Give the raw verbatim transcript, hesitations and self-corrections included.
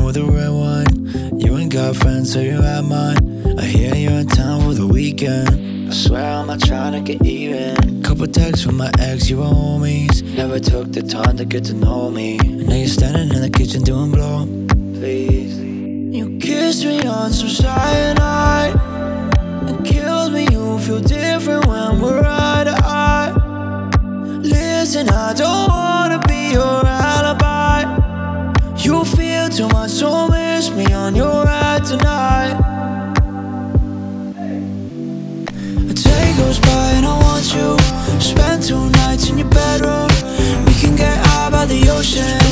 down with the red wine. You ain't got friends, so you're at mine. I hear you're in town for the weekend. I swear I'm not trying to get even. Couple texts from my ex, you were homies. Never took the time to get to know me. And now you're standing in the kitchen doing blow. Please. You kissed me on some cyanide and killed me. You feel different when we're eye to eye. Listen, I don't wanna be your alibi. You feel too much, so miss me on your ride tonight. A day goes by and I want you. Spend two nights in your bedroom. We can get high by the ocean.